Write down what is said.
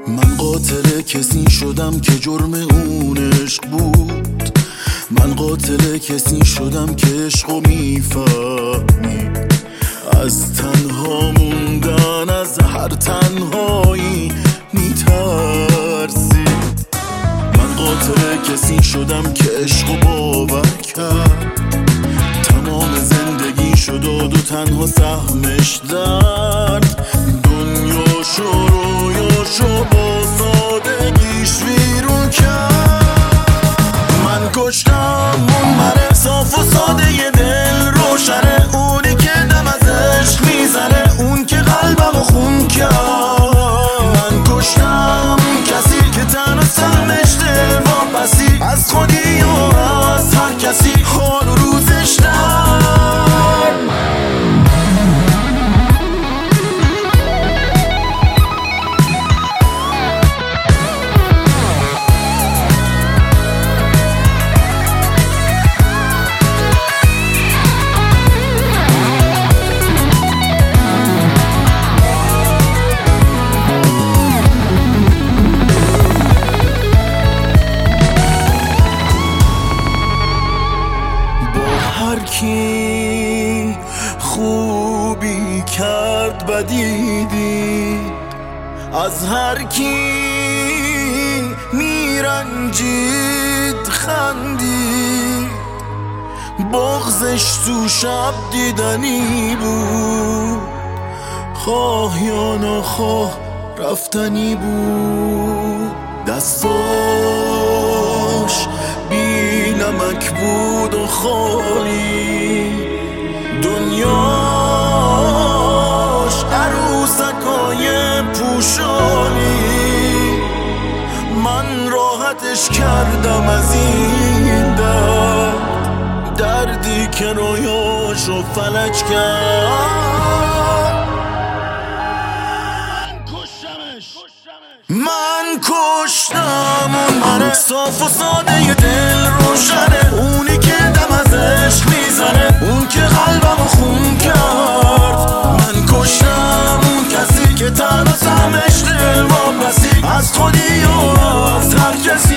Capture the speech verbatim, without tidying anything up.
من قاتل کسی شدم که جرم اون عشق بود. من قاتل کسی شدم که عشقو میفهمید. از تنها موندن از هر تنهایی میترسید. من قاتل کسی شدم که عشقو باور کرد. تمام زندگی شد و دو تنها سهمش درد. دنیاشو رویاشو با سادگیش ویرون کرد. من کشتم اون من صاف و ساده ی دل روشنه، اونی که دم از عشق میزنه، اون که قلبمو خون کرد. من کشتم کسی که تنها سهمش دل واپسی از خودی و از هر کسی حال و روزش در. هر کی خوبی کرد بدی دید، از هر کی میرنجید خندید. بغضش تو شب دیدنی بود، خواه یا نخواه رفتنی بود. دستاش بی نمک بود و خالی، دنیاش عروسکای پوشانی. من راحتش کردم از این درد، دردی که رویاشو فلج کرد. من کشتم اون من صاف و ساده ی دل روشنه، اونی که دم از عشق میزنه، اون که قلبمو خون کرد. من کشتم اون کسی که تنها سهمش دل واپسی از خودی و از هر کسی